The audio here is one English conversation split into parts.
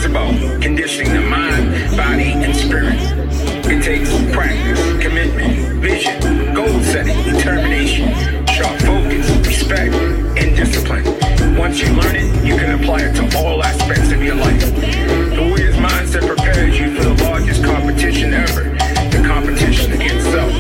about conditioning the mind, body, and spirit. It takes practice, commitment, vision, goal setting, determination, sharp focus, respect, and discipline. Once you learn it, you can apply it to all aspects of your life. The warrior's mindset prepares you for the largest competition ever, the competition against self.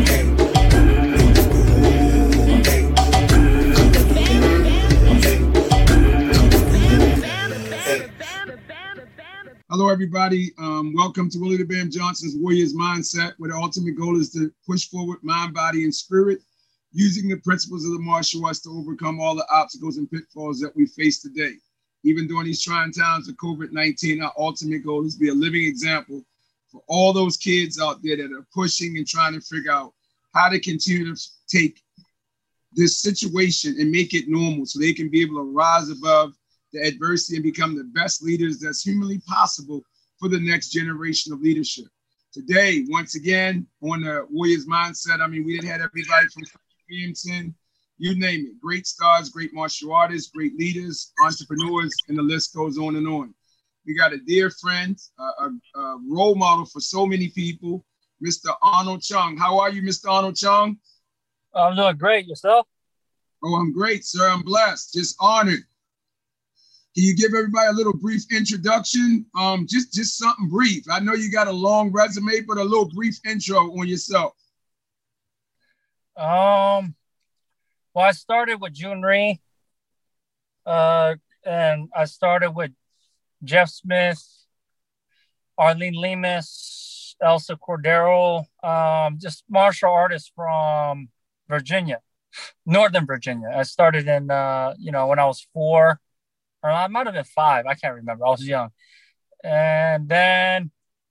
Hello, everybody. Welcome to Willie the Bam Johnson's Warriors Mindset, where the ultimate goal is to push forward mind, body, and spirit, using the principles of the martial arts to overcome all the obstacles and pitfalls that we face today. Even during these trying times of COVID-19, our ultimate goal is to be a living example for all those kids out there that are pushing and trying to figure out how to continue to take this situation and make it normal so they can be able to rise above the adversity and become the best leaders that's humanly possible for the next generation of leadership. Today, once again, on the Warriors Mindset, we didn't have everybody from Williamson, you name it, great stars, great martial artists, great leaders, entrepreneurs, and the list goes on and on. We got a dear friend, a role model for so many people, Mr. Arnold Chung. How are you, Mr. Arnold Chung? I'm doing great. Yourself? Oh, I'm great, sir. I'm blessed. Just honored. Can you give everybody a little brief introduction? Just something brief. I know you got a long resume, but a little brief intro on yourself. Well, I started with Jun Rhee, and I started with Jeff Smith, Arlene Lemus, Elsa Cordero, just martial artists from Virginia, Northern Virginia. I started in, when I was 4. Or I might have been 5. I can't remember. I was young. And then,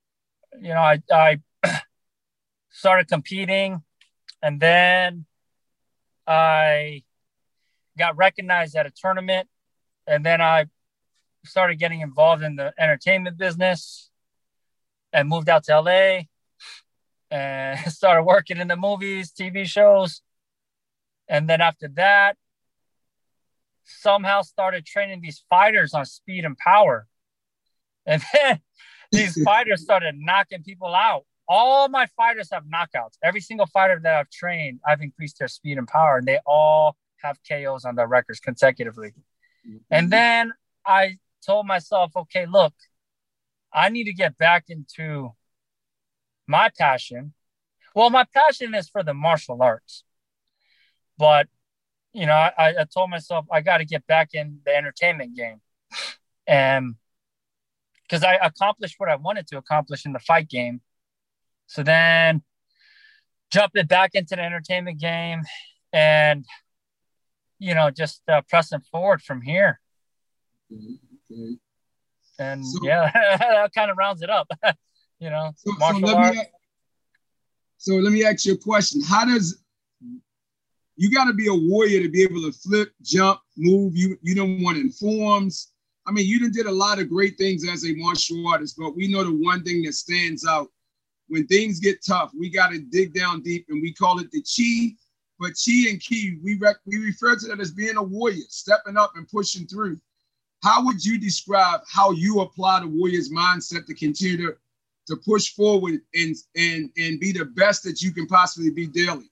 I started competing. And then I got recognized at a tournament. And then I started getting involved in the entertainment business and moved out to LA and started working in the movies, TV shows. And then after that, somehow started training these fighters on speed and power. And then these fighters started knocking people out. All my fighters have knockouts. Every single fighter that I've trained, I've increased their speed and power, and they all have KOs on their records consecutively. Mm-hmm. And then I told myself, okay, look, I need to get back into my passion. Well, my passion is for the martial arts. But I told myself I got to get back in the entertainment game. And because I accomplished what I wanted to accomplish in the fight game. So then jumping back into the entertainment game and, just pressing forward from here. Okay. And that kind of rounds it up, martial arts. So let me ask you a question. You got to be a warrior to be able to flip, jump, move. You don't want informs. You done did a lot of great things as a martial artist, but we know the one thing that stands out when things get tough, we got to dig down deep, and we call it the chi. But chi and ki, we refer to that as being a warrior, stepping up and pushing through. How would you describe how you apply the warrior's mindset to continue to push forward and be the best that you can possibly be daily?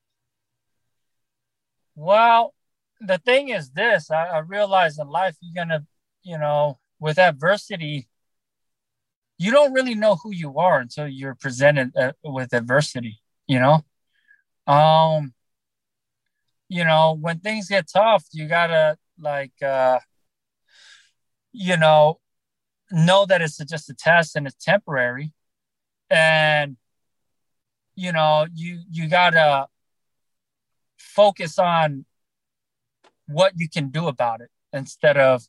Well, the thing is this, I realize in life, you're going to, with adversity, you don't really know who you are until you're presented with adversity, when things get tough, you got to know that it's just a test and it's temporary. And, you got to focus on what you can do about it instead of,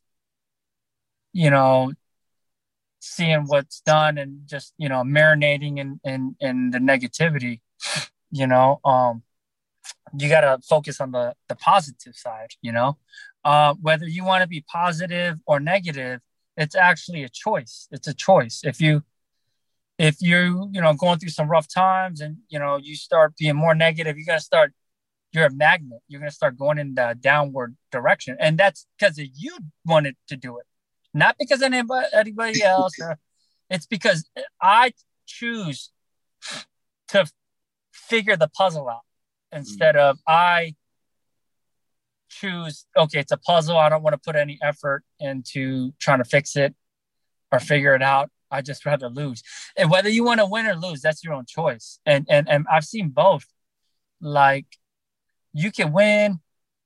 seeing what's done and just, marinating in the negativity, you got to focus on the positive side, whether you want to be positive or negative, it's actually a choice. It's a choice. If you're going through some rough times and, you start being more negative, you're a magnet. You're going to start going in the downward direction. And that's because you wanted to do it. Not because of anybody else. It's because I choose to figure the puzzle out instead of I choose, okay, it's a puzzle. I don't want to put any effort into trying to fix it or figure it out. I just rather lose. And whether you want to win or lose, that's your own choice. And I've seen both. Like, you can win,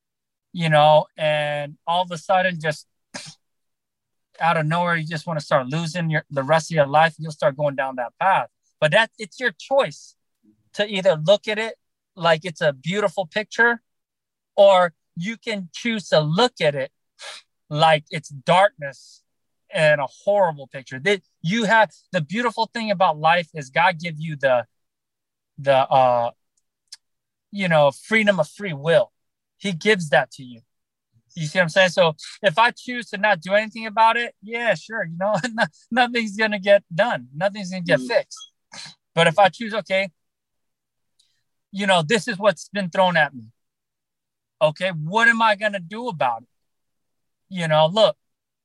and all of a sudden, just out of nowhere, you just want to start losing the rest of your life. You'll start going down that path. But it's your choice to either look at it like it's a beautiful picture, or you can choose to look at it like it's darkness and a horrible picture. That you have the beautiful thing about life is God give you the freedom of free will. He gives that to you. You see what I'm saying? So if I choose to not do anything about it, yeah, sure. Nothing's going to get done. Nothing's going to get fixed. But if I choose, okay, this is what's been thrown at me. Okay, what am I going to do about it? Look,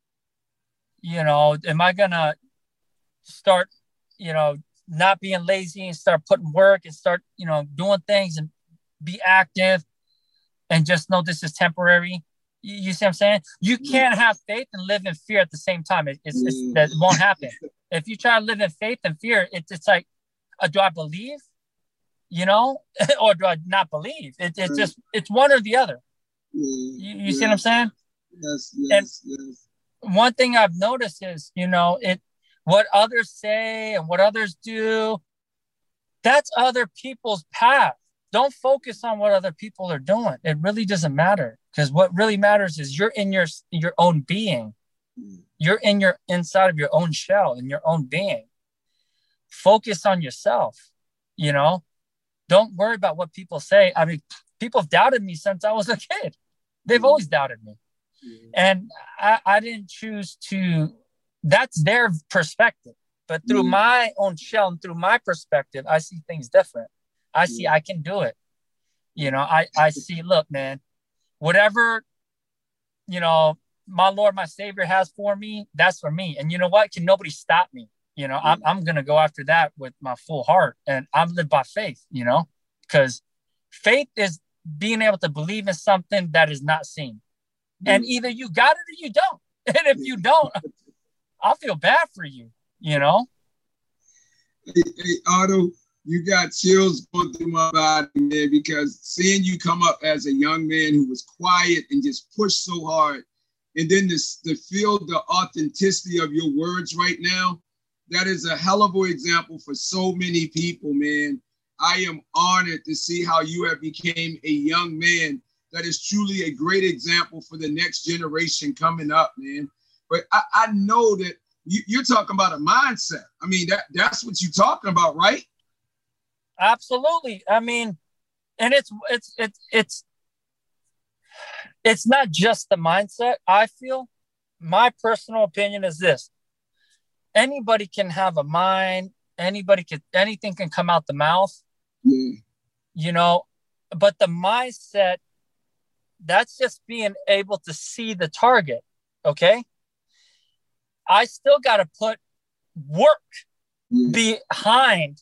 am I going to start, not being lazy and start putting work and start, doing things and be active and just know this is temporary? You see what I'm saying? You can't have faith and live in fear at the same time. That won't happen. If you try to live in faith and fear, it's like, do I believe, or do I not believe? It's one or the other. You see what I'm saying? Yes. One thing I've noticed is, what others say and what others do, that's other people's path. Don't focus on what other people are doing. It really doesn't matter, because what really matters is you're in your own being. You're in your inside of your own shell, in your own being. Focus on yourself. Don't worry about what people say. I mean, people have doubted me since I was a kid. They've always doubted me. And I didn't choose to, that's their perspective. But through my own shell and through my perspective, I see things different. I see I can do it. I see, look, man, whatever, my Lord, my Savior has for me, that's for me. And you know what? Can nobody stop me? I'm going to go after that with my full heart. And I'm lived by faith, because faith is being able to believe in something that is not seen. And either you got it or you don't. And if you don't, I'll feel bad for you, Hey, Otto, you got chills going through my body, man, because seeing you come up as a young man who was quiet and just pushed so hard, and then to feel the authenticity of your words right now, that is a hell of an example for so many people, man. I am honored to see how you have become a young man that is truly a great example for the next generation coming up, man. But I know that you're talking about a mindset. I mean, that's what you're talking about, right? Absolutely. I mean, and it's not just the mindset. I feel, my personal opinion is this: anybody can have a mind. Anything can come out the mouth. But the mindset, that's just being able to see the target. Okay. I still got to put work behind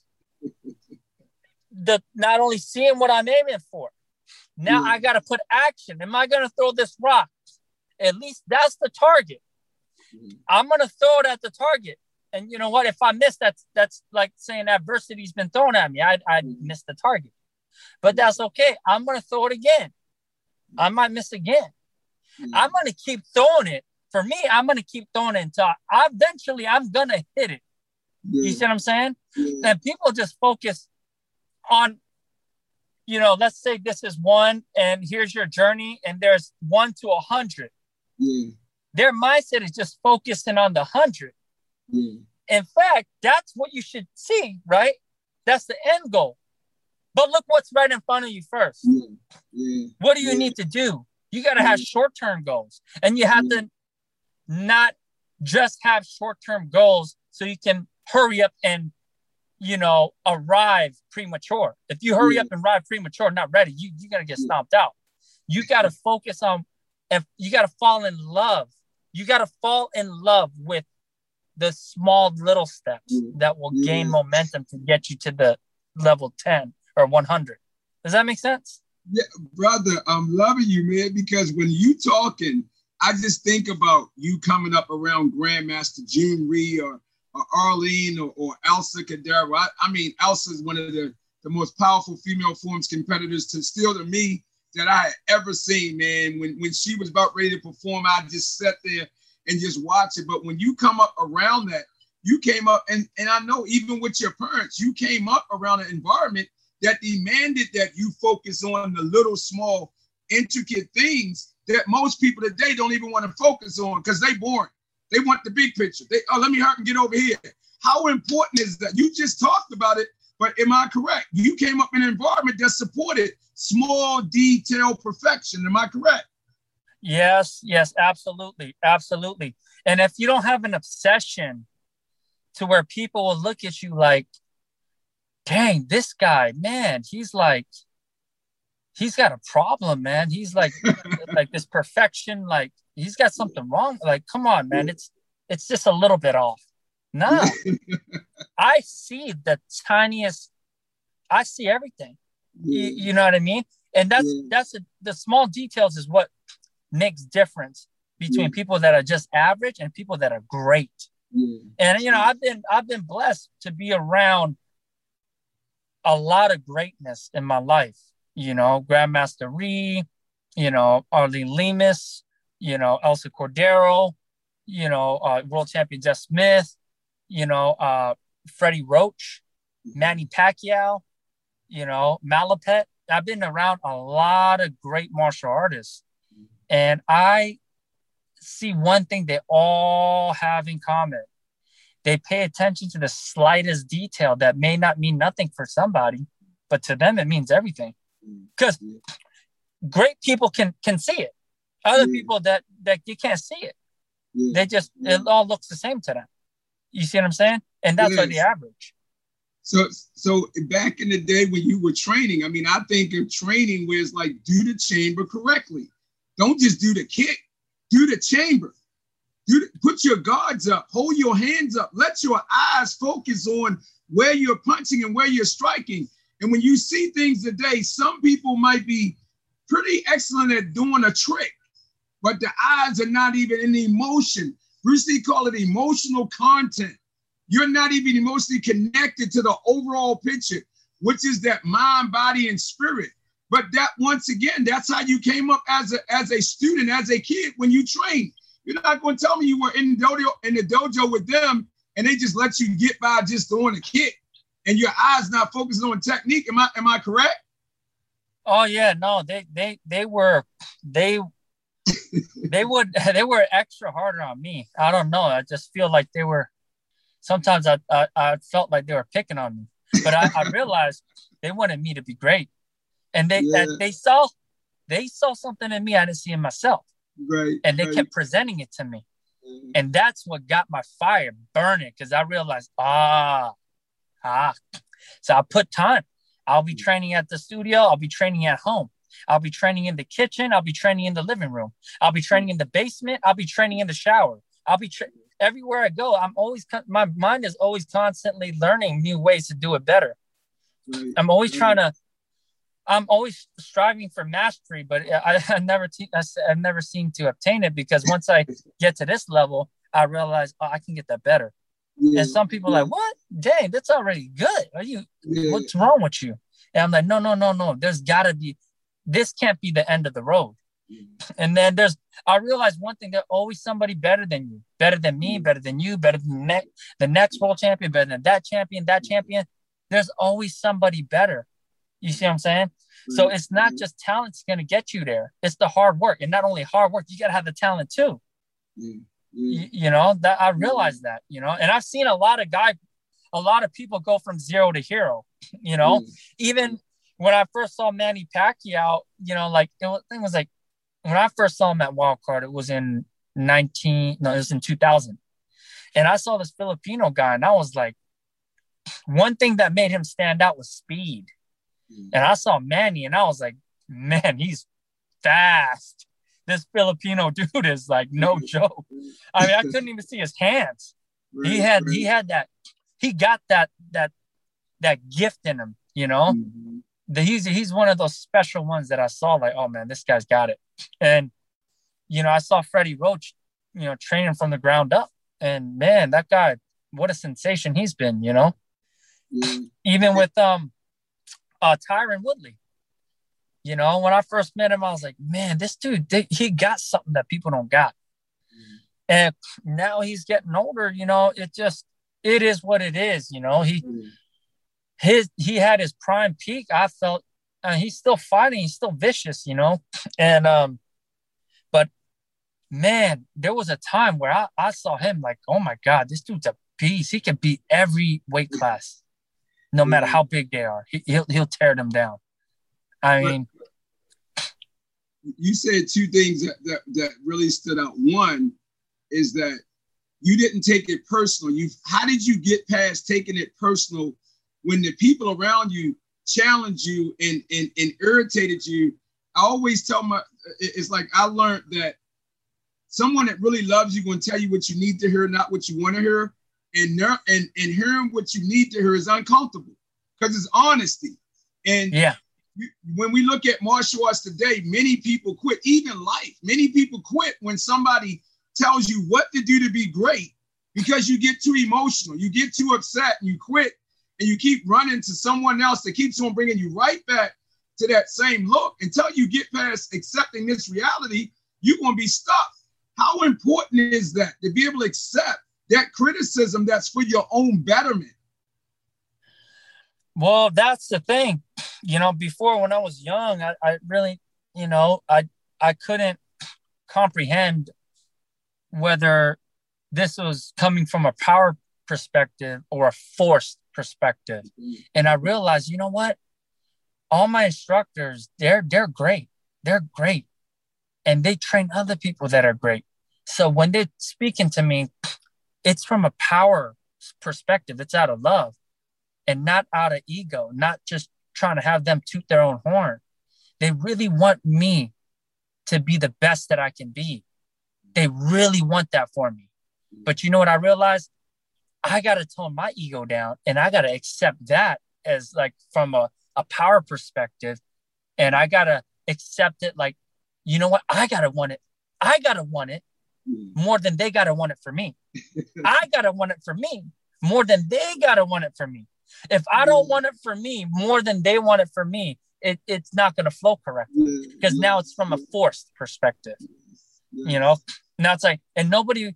not only seeing what I'm aiming for. Now I got to put action. Am I going to throw this rock? At least that's the target. I'm going to throw it at the target. And you know what? If I miss, that's like saying adversity's been thrown at me. I missed the target. But that's okay. I'm going to throw it again. I might miss again. I'm going to keep throwing it. For me, I'm going to keep throwing it until eventually I'm going to hit it. You see what I'm saying? And people just focus on, let's say this is 1 and here's your journey and there's 1 to 100. Their mindset is just focusing on the 100. In fact, that's what you should see, right? That's the end goal. But look what's right in front of you first. What do you need to do? You got to have short-term goals. And you have to not just have short-term goals so you can hurry up and, arrive premature. If you hurry up and arrive premature, not ready, you're going to get stomped out. You got to focus on, if you got to fall in love. You got to fall in love with the small little steps that will gain momentum to get you to the level 10 or 100. Does that make sense? Yeah, brother, I'm loving you, man, because when you talking, I just think about you coming up around Grandmaster June Ree or Arlene or Elsa Cadero. I mean, Elsa is one of the most powerful female forms competitors to me that I had ever seen, man. When she was about ready to perform, I just sat there and just watch it. But when you come up around that, you came up, and I know even with your parents, you came up around an environment that demanded that you focus on the little, small, intricate things that most people today don't even want to focus on because they boring. They want the big picture. Let me hurry and get over here. How important is that? You just talked about it, but am I correct? You came up in an environment that supported small detail perfection. Am I correct? Yes, absolutely. Absolutely. And if you don't have an obsession to where people will look at you like, dang, this guy, man, he's got a problem, man. He's like this perfection, like he's got something wrong. Like, come on, man. It's just a little bit off. No, I see the tiniest, I see everything. You know what I mean? And the small details is what makes difference between people that are just average and people that are great. And, you know, I've been blessed to be around a lot of greatness in my life. You know, Grandmaster Ree, you know, Arlene Lemus, you know, Elsa Cordero, you know, world champion Jeff Smith, you know, Freddie Roach, Manny Pacquiao, you know, Malapet. I've been around a lot of great martial artists, and I see one thing they all have in common. They pay attention to the slightest detail that may not mean nothing for somebody, but to them, it means everything. Because great people can see it. Other people that you can't see it. They just, it all looks the same to them. You see what I'm saying? And that's why the average. So back in the day when you were training, I mean, I think of training where it's like, do the chamber correctly. Don't just do the kick, do the chamber. Put your guards up, hold your hands up, let your eyes focus on where you're punching and where you're striking. And when you see things today, some people might be pretty excellent at doing a trick, but the eyes are not even in the emotion. Bruce Lee called it emotional content. You're not even emotionally connected to the overall picture, which is that mind, body, and spirit. But that, once again, that's how you came up as a student, as a kid when you trained. You're not going to tell me you were in the dojo with them and they just let you get by just throwing a kick and your eyes not focusing on technique. Am I correct? Oh yeah, no, they were extra harder on me. I don't know. I just feel like they were. Sometimes I felt like they were picking on me, but I realized they wanted me to be great, and they saw something in me I didn't see in myself. Right. And they kept presenting it to me. And that's what got my fire burning, because I realized, so I put time. I'll be training at the studio. I'll be training at home. I'll be training in the kitchen. I'll be training in the living room. I'll be training in the basement. I'll be training in the shower. I'll be everywhere I go. My mind is always constantly learning new ways to do it better. Right. I'm always striving for mastery, but I've never seemed to obtain it, because once I get to this level, I realize, I can get that better. Yeah, and some people are like, what? Dang, that's already good. What's wrong with you? And I'm like, no. There's gotta be, this can't be the end of the road. And then I realized one thing, there's always somebody better than you, better than me, better than you, better than the next world champion, better than that champion. There's always somebody better. You see what I'm saying? So it's not just talent's going to get you there. It's the hard work. And not only hard work, you got to have the talent too. You know, that I realized that, you know, and I've seen a lot of people go from zero to hero, you know, even when I first saw Manny Pacquiao, you know, like it was like, when I first saw him at Wildcard, it was in 2000. And I saw this Filipino guy, and I was like, one thing that made him stand out was speed. And I saw Manny, and I was like, man, he's fast. this Filipino dude is like no joke. I mean, I couldn't even see his hands. Right, He had that. He got that gift in him. You know, he's one of those special ones that I saw. Like, oh man, this guy's got it. And you know, I saw Freddie Roach, you know, training from the ground up, and man, that guy, what a sensation he's been. You know, even with Tyron Woodley. You know, when I first met him, I was like, man, this dude, he got something that people don't got. And now he's getting older, you know, it is what it is. You know, he had his prime peak. I felt he's still fighting. He's still vicious, you know? And, but man, there was a time where I saw him like, oh my God, this dude's a beast. He can beat every weight class, no matter how big they are. He'll tear them down. I mean, you said two things that really stood out. One is that you didn't take it personal. How did you get past taking it personal when the people around you challenged you and irritated you? I always tell it's like I learned that someone that really loves you going to tell you what you need to hear, not what you want to hear. And hearing what you need to hear is uncomfortable because it's honesty. And when we look at martial arts today, many people quit, even life. Many people quit when somebody tells you what to do to be great because you get too emotional, you get too upset, and you quit, and you keep running to someone else that keeps on bringing you right back to that same look. Until you get past accepting this reality, you're going to be stuck. How important is that to be able to accept that criticism that's for your own betterment? Well, that's the thing. You know, before when I was young, I really, you know, I couldn't comprehend whether this was coming from a power perspective or a forced perspective. And I realized, you know what? All my instructors, they're great. They're great. And they train other people that are great. So when they're speaking to me, it's from a power perspective. It's out of love and not out of ego, not just trying to have them toot their own horn. They really want me to be the best that I can be. They really want that for me. But you know what I realized? I got to tone my ego down and I got to accept that as like from a power perspective. And I got to accept it like, you know what? I got to want it. I got to want it more than they got to want it for me. I got to want it for me more than they got to want it for me. If I don't want it for me more than they want it for me, it's not going to flow correctly because now it's from a forced perspective. You know, now it's like, and nobody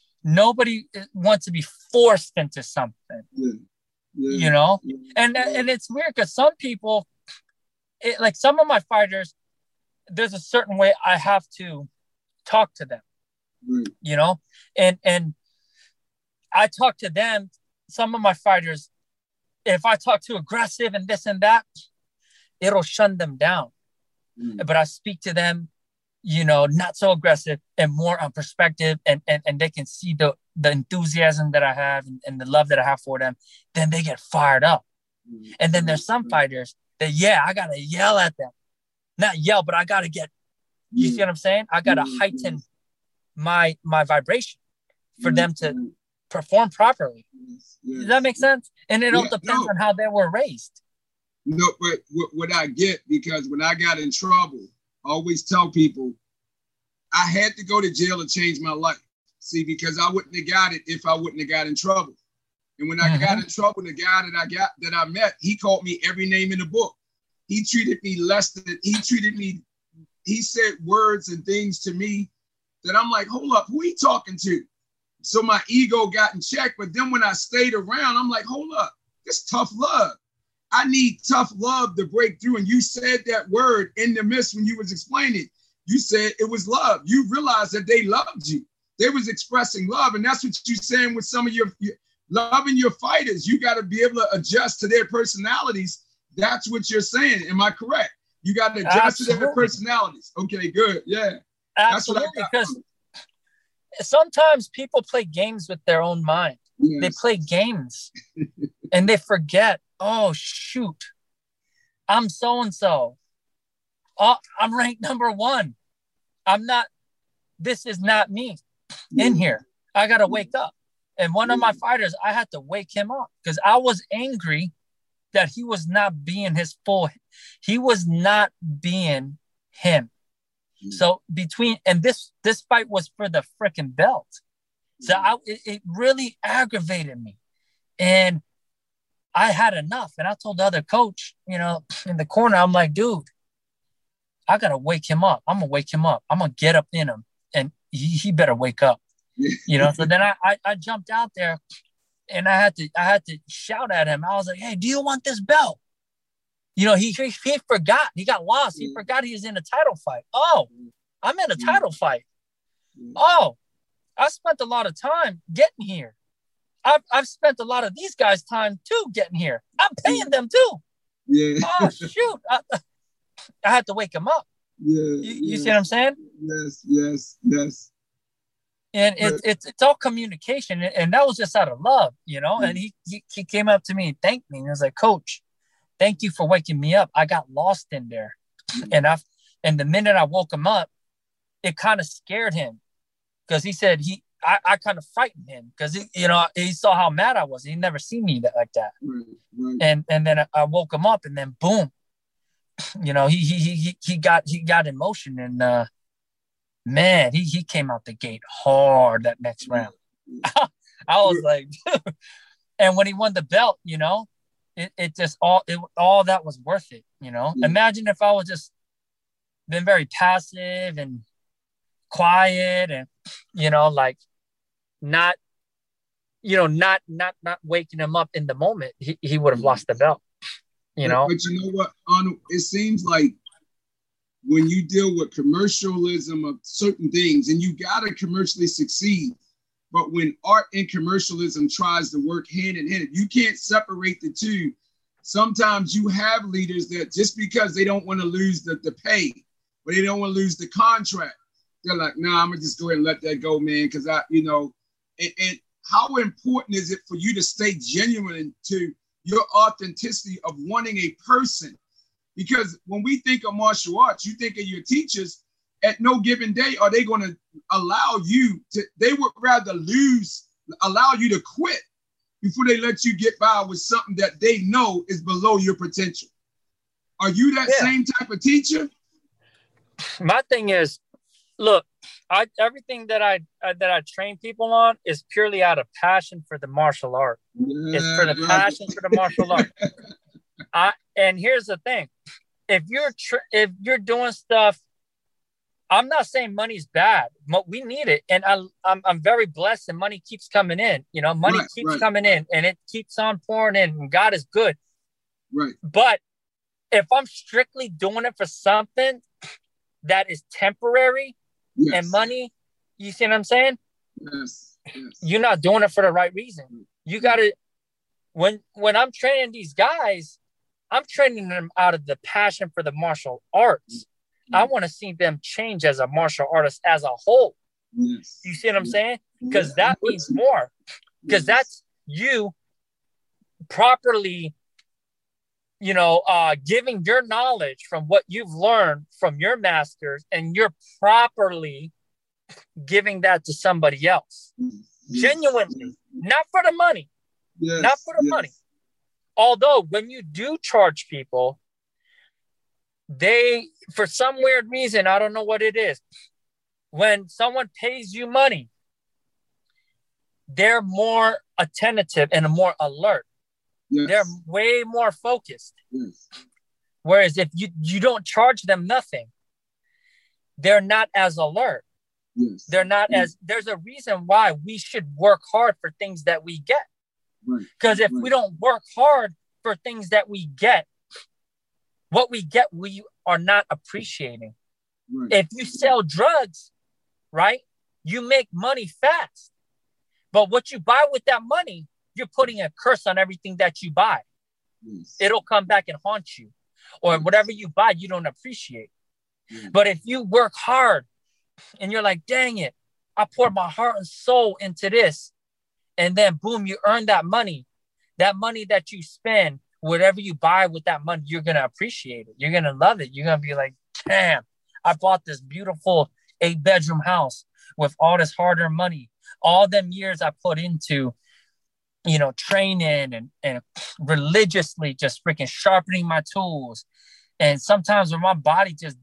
wants to be forced into something, you know, and it's weird because some people, like some of my fighters, there's a certain way I have to talk to them, you know, and I talk to them. Some of my fighters, if I talk too aggressive and this and that, it'll shun them down. But I speak to them, you know, not so aggressive and more on perspective, and they can see the enthusiasm that I have and the love that I have for them. Then they get fired up. And then there's some fighters that, I got to yell at them. Not yell, but I got to get, you see what I'm saying? I got to heighten my vibration for them to perform properly. Does that make sense? And it all depends on how they were raised. No, but what I get, because when I got in trouble, I always tell people I had to go to jail to change my life. See, because I wouldn't have got it if I wouldn't have got in trouble. And when I got in trouble, the guy that I met, he called me every name in the book. He treated me he said words and things to me that I'm like, hold up, who he talking to? So my ego got in check. But then when I stayed around, I'm like, hold up, this tough love. I need tough love to break through. And you said that word in the midst when you was explaining. You said it was love. You realized that they loved you. They was expressing love. And that's what you're saying with some of your loving your fighters. You got to be able to adjust to their personalities. That's what you're saying. Am I correct? You got to adjust to their personalities. Okay, good. Yeah. Absolutely. Because sometimes people play games with their own mind. Yes. They play games and they forget, oh, shoot, I'm so-and-so. Oh, I'm ranked number 1. this is not me in here. I got to wake up. And one of my fighters, I had to wake him up because I was angry that he was not being he was not being him. So this fight was for the freaking belt. So it really aggravated me. And I had enough. And I told the other coach, in the corner, I'm like, dude, I got to wake him up. I'm going to wake him up. I'm going to get up in him. And he better wake up. So then I jumped out there and I had to shout at him. I was like, hey, do you want this belt? He forgot. He got lost. He forgot he was in a title fight. Oh, I'm in a title fight. Oh, I spent a lot of time getting here. I've spent a lot of these guys' time too getting here. I'm paying them too. Yeah. Oh, shoot. I had to wake him up. Yeah. You see what I'm saying? Yes. And it's all communication. And that was just out of love, and he came up to me and thanked me. And he was like, Coach, thank you for waking me up. I got lost in there. And the minute I woke him up, it kind of scared him because he said I kind of frightened him because he saw how mad I was. He never seen me like that. Right. And then I woke him up and then boom, he got emotion and man, he came out the gate hard that next round. I was like, dude. And when he won the belt, it just all that was worth it. Imagine if I was just been very passive and quiet and not waking him up in the moment, he would have lost the belt. But you know what, Arnold? It seems like when you deal with commercialism of certain things, and you gotta commercially succeed, but when art and commercialism tries to work hand in hand, you can't separate the two. Sometimes you have leaders that just because they don't want to lose the pay, but they don't want to lose the contract, they're like, nah, I'm gonna just go ahead and let that go, man, because and how important is it for you to stay genuine to your authenticity of wanting a person? Because when we think of martial arts, you think of your teachers. At no given day are they going to allow you to, they would rather allow you to quit before they let you get by with something that they know is below your potential. Are you that same type of teacher? My thing is, look, everything that I train people on is purely out of passion for the martial art. Yeah, it's for the passion for the martial art. And here's the thing: if you're doing stuff, I'm not saying money's bad. We need it, and I'm very blessed, and money keeps coming in. Money keeps coming in, and it keeps on pouring in. And God is good. Right. But if I'm strictly doing it for something that is temporary and money, you see what I'm saying? Yes. You're not doing it for the right reason. You got to. When I'm training these guys, I'm training them out of the passion for the martial arts. I want to see them change as a martial artist as a whole. Yes. You see what I'm saying? Because that means more. Because that's you properly, giving your knowledge from what you've learned from your masters, and you're properly giving that to somebody else. Genuinely. Not for the money. Yes. Not for the money. Although when you do charge people, they, for some weird reason, I don't know what it is, when someone pays you money, they're more attentive and more alert. Yes. They're way more focused. Yes. Whereas if you don't charge them nothing, they're not as alert. Yes. They're not as, there's a reason why we should work hard for things that we get. Because if we don't work hard for things that we get, what we get, we are not appreciating. Right. If you sell drugs, right, you make money fast. But what you buy with that money, you're putting a curse on everything that you buy. Yes. It'll come back and haunt you. Or whatever you buy, you don't appreciate. Yes. But if you work hard and you're like, dang it, I poured my heart and soul into this. And then boom, you earn that money that you spend, whatever you buy with that money, you're going to appreciate it. You're going to love it. You're going to be like, damn, I bought this beautiful 8-bedroom house with all this hard-earned money, all them years I put into, training and religiously just freaking sharpening my tools. And sometimes when my body just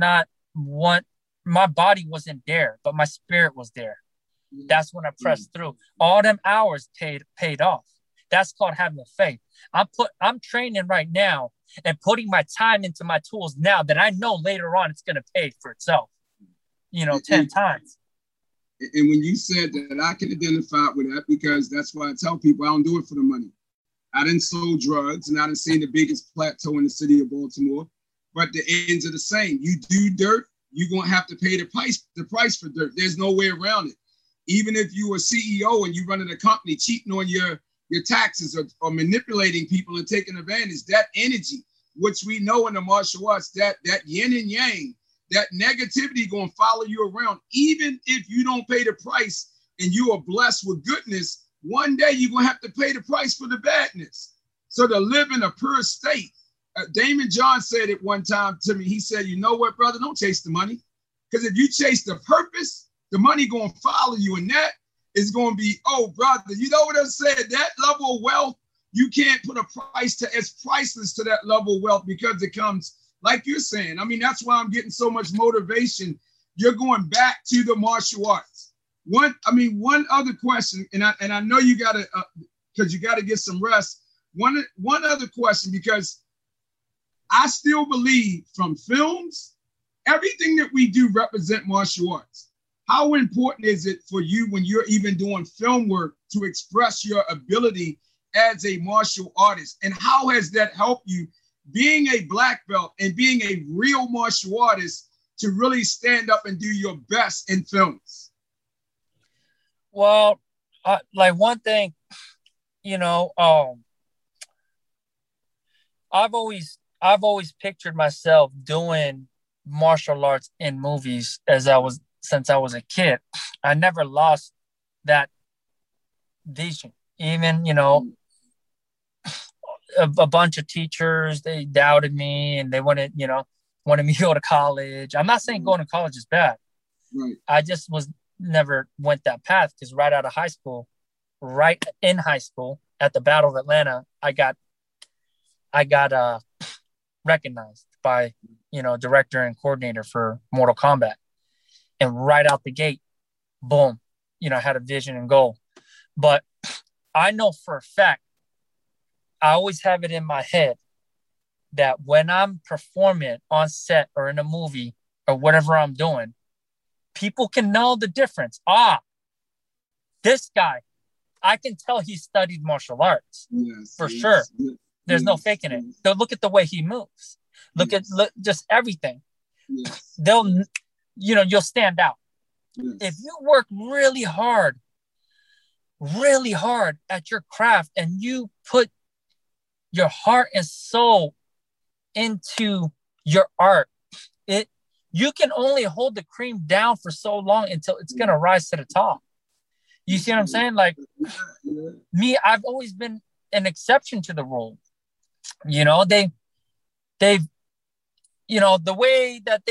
my body wasn't there, but my spirit was there. That's when I pressed through. All them hours paid off. That's called having faith. I'm training right now and putting my time into my tools now that I know later on it's going to pay for itself, 10 times. And when you said that, I can identify with that, because that's why I tell people I don't do it for the money. I didn't sold drugs, and I didn't see the biggest plateau in the city of Baltimore, but the ends are the same. You do dirt, you're going to have to pay the price for dirt. There's no way around it. Even if you are CEO and you running a company cheating on your taxes or manipulating people and taking advantage, that energy, which we know in the martial arts, that yin and yang, that negativity going to follow you around. Even if you don't pay the price and you are blessed with goodness, one day you're going to have to pay the price for the badness. So to live in a pure state, Damon John said it one time to me. He said, you know what, brother, don't chase the money. Because if you chase the purpose, the money going to follow you. And that is going to be, oh, brother, you know what I said? That level of wealth, you can't put a price to, it's priceless to that level of wealth, because it comes, like you're saying. I mean, that's why I'm getting so much motivation. You're going back to the martial arts. One other question, and I know you got to, because you got to get some rest. One other question, because I still believe from films, everything that we do represent martial arts. How important is it for you when you're even doing film work to express your ability as a martial artist? And how has that helped you being a black belt and being a real martial artist to really stand up and do your best in films? Well, like one thing, I've always pictured myself doing martial arts in movies since I was a kid. I never lost that vision. Even, a bunch of teachers, they doubted me and they wanted me to go to college. I'm not saying going to college is bad. Right. I just never went that path, because right in high school at the Battle of Atlanta, I got recognized by, director and coordinator for Mortal Kombat. And right out the gate, boom, I had a vision and goal. But I know for a fact, I always have it in my head that when I'm performing on set or in a movie or whatever I'm doing, people can know the difference. This guy, I can tell he studied martial arts. Yes, for sure. Yes, There's no faking it. They'll look at the way he moves. Look at just everything. Yes. You'll stand out. Yes. If you work really hard at your craft and you put your heart and soul into your art, you can only hold the cream down for so long until it's going to rise to the top. You see what I'm saying? Like me, I've always been an exception to the rule. They've the way that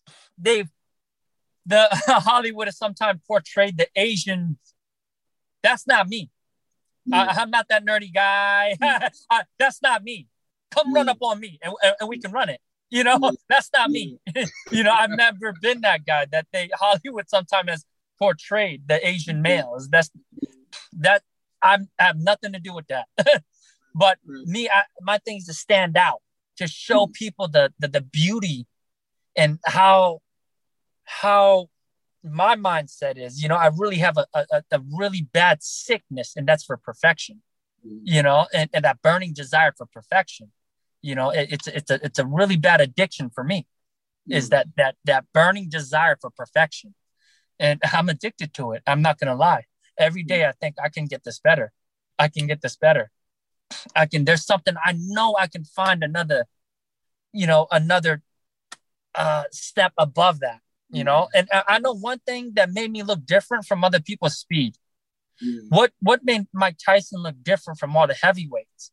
the Hollywood has sometimes portrayed the Asians. That's not me. I'm not that nerdy guy. That's not me. Come run up on me and we can run it. That's not me. I've never been that guy that Hollywood sometimes has portrayed the Asian males. I have nothing to do with that. But me, my thing is to stand out, to show people the beauty and how my mindset is. I really have a really bad sickness, and that's for perfection. And that burning desire for perfection. It's a really bad addiction for me. Is that burning desire for perfection, and I'm addicted to it. I'm not gonna lie. Every day I think I can get this better. There's something I know I can find another step above that, and I know one thing that made me look different from other people's speed. What made Mike Tyson look different from all the heavyweights?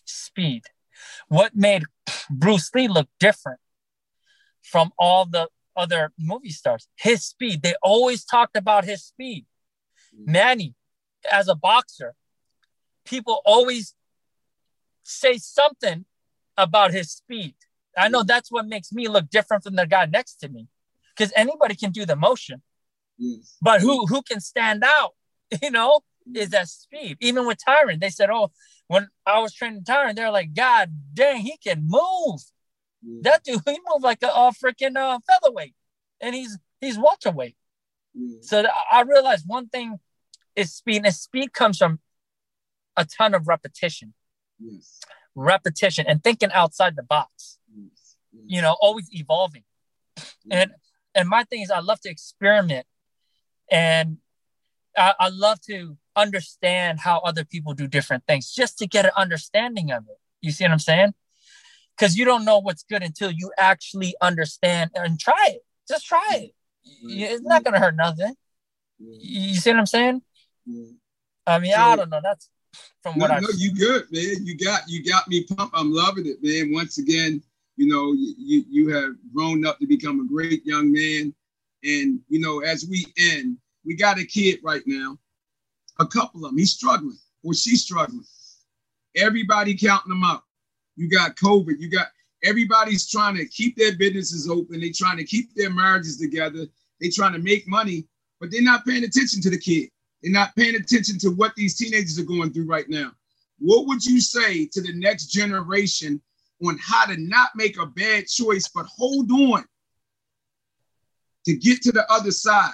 Speed. What made Bruce Lee look different from all the other movie stars. His speed. They always talked about his speed. Manny, as a boxer, people always say something about his speed. I know that's what makes me look different from the guy next to me, because anybody can do the motion, but who can stand out, is that speed. Even with Tyron, they said, oh, when I was training Tyron, they're like, God dang, he can move. That dude, he moved like a freaking featherweight, and he's welterweight. So I realized one thing is speed, and speed comes from a ton of repetition. Repetition and thinking outside the box. Always evolving. And my thing is, I love to experiment, and I love to understand how other people do different things, just to get an understanding of it. You see what I'm saying? Because you don't know what's good until you actually understand and try it. Just try it. It's not going to hurt nothing. You see what I'm saying? I mean, I don't know. That's from what I. No, you good, man. You got me pumped. I'm loving it, man. Once again, you have grown up to become a great young man. And, as we end, we got a kid right now, a couple of them. He's struggling, or she's struggling. Everybody counting them out. You got COVID. You got everybody's trying to keep their businesses open. They're trying to keep their marriages together. They're trying to make money, but they're not paying attention to the kid. They're not paying attention to what these teenagers are going through right now. What would you say to the next generation on how to not make a bad choice, but hold on to get to the other side?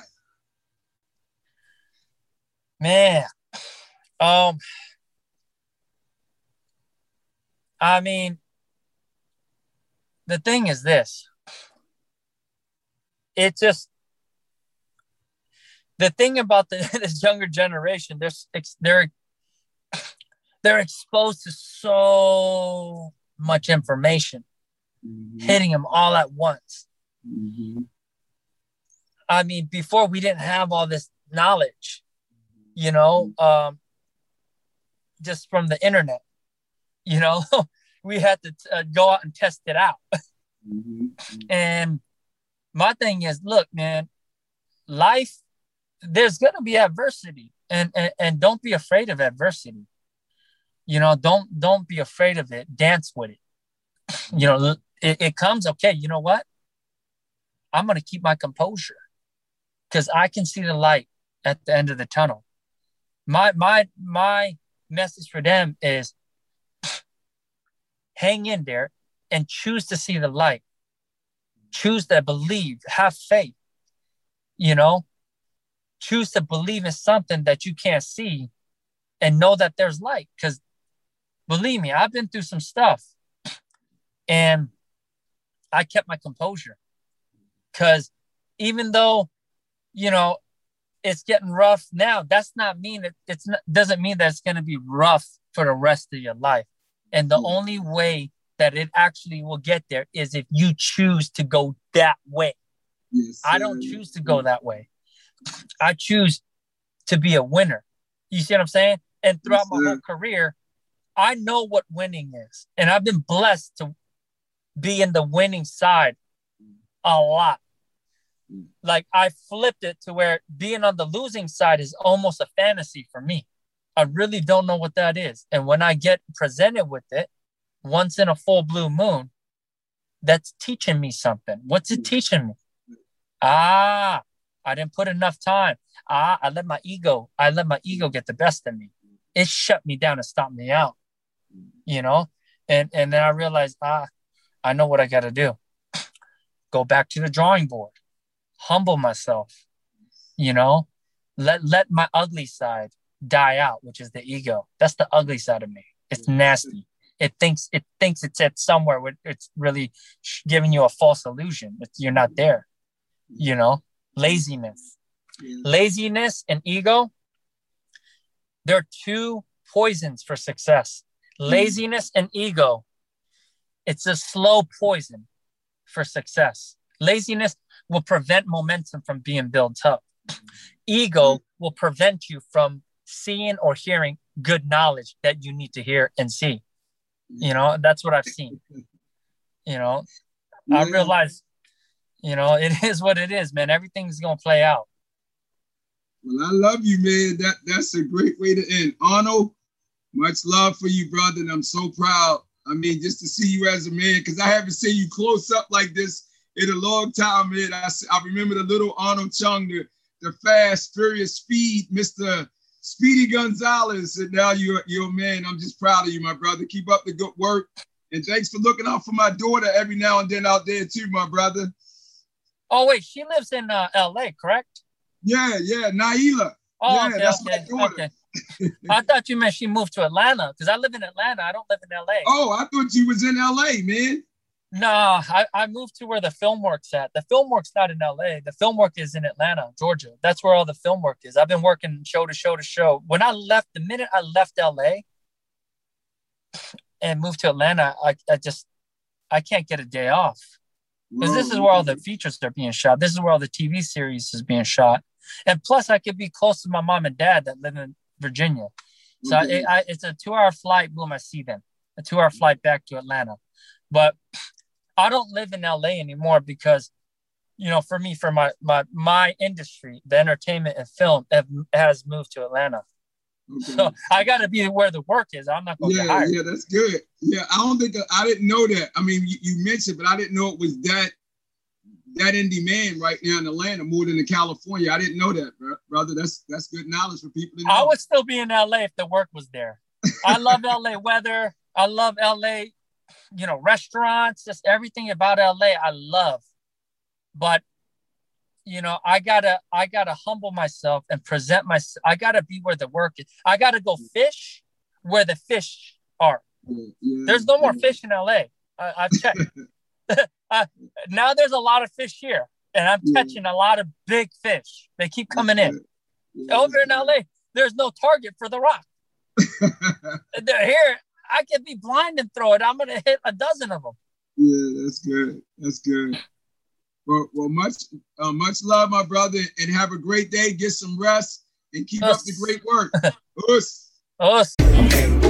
Man, I mean, the thing is this. It just, the thing about this younger generation, they're exposed to so much information, hitting them all at once. I mean, before we didn't have all this knowledge, just from the internet, we had to go out and test it out. And my thing is, look, man, life, there's going to be adversity, and don't be afraid of adversity. Don't be afraid of it. Dance with it. It comes. Okay. You know what? I'm going to keep my composure, because I can see the light at the end of the tunnel. My message for them is hang in there and choose to see the light. Choose to believe, have faith, choose to believe in something that you can't see and know that there's light. Because believe me, I've been through some stuff and I kept my composure, because even though, it's getting rough now, that's not mean doesn't mean that it's going to be rough for the rest of your life. And the only way that it actually will get there is if you choose to go that way. I don't choose to go that way. I choose to be a winner. You see what I'm saying? And throughout my whole career, I know what winning is. And I've been blessed to be in the winning side a lot. Like, I flipped it to where being on the losing side is almost a fantasy for me. I really don't know what that is. And when I get presented with it once in a full blue moon, that's teaching me something. What's it teaching me? I didn't put enough time. I let my ego get the best of me. It shut me down and stopped me out, and then I realized, I know what I got to do. Go back to the drawing board, humble myself, let my ugly side die out, which is the ego. That's the ugly side of me. It's nasty. It thinks it's at somewhere where it's really giving you a false illusion. You're not there. Laziness and ego, they're two poisons for success. Laziness and ego, it's a slow poison for success. Laziness will prevent momentum from being built up. Ego will prevent you from seeing or hearing good knowledge that you need to hear and see. That's what I've seen. I realized, You know, it is what it is, man. Everything's gonna play out. Well, I love you, man. That's a great way to end. Arnold, much love for you, brother, and I'm so proud. I mean, just to see you as a man, because I haven't seen you close up like this in a long time, man. I remember the little Arnold Chung, the fast, furious speed, Mr. Speedy Gonzalez, and now you're a man. I'm just proud of you, my brother. Keep up the good work, and thanks for looking out for my daughter every now and then out there too, my brother. Oh wait, she lives in L.A., correct? Yeah, Naila. Oh, yeah, okay, that's okay, my daughter. okay. I thought you meant she moved to Atlanta because I live in Atlanta. I don't live in L.A. Oh, I thought you was in L.A., man. No, I moved to where the Filmworks at. The Filmworks not in LA. The Filmwork is in Atlanta, Georgia. That's where all the film work is. I've been working show to show to show. When I left, the minute I left LA and moved to Atlanta, I can't get a day off. Because this is where all the features are being shot. This is where all the TV series is being shot. And plus I could be close to my mom and dad that live in Virginia. So it's a 2-hour flight. Boom, I see them. A 2-hour flight back to Atlanta. But I don't live in LA anymore because, you know, for me, for my industry, the entertainment and film has moved to Atlanta. Okay. So I got to be where the work is. I'm not going to get hired. Yeah, that's good. Yeah, I didn't know that. I mean, you mentioned, but I didn't know it was that in demand right now in Atlanta more than in California. I didn't know that, brother. That's good knowledge for people to know. I would still be in LA if the work was there. I love LA weather. I love LA, you know, restaurants, just everything about LA I love. But you know, I gotta humble myself and present myself. I gotta be where the work is. I gotta go fish where the fish are. There's no more fish in LA. I've checked. Now there's a lot of fish here, and I'm catching a lot of big fish. They keep coming in. Over in LA, there's no target for the rock. They're here. I could be blind and throw it. I'm gonna hit a dozen of them. Yeah, that's good. That's good. Well, much love, my brother, and have a great day. Get some rest and keep up the great work. Us.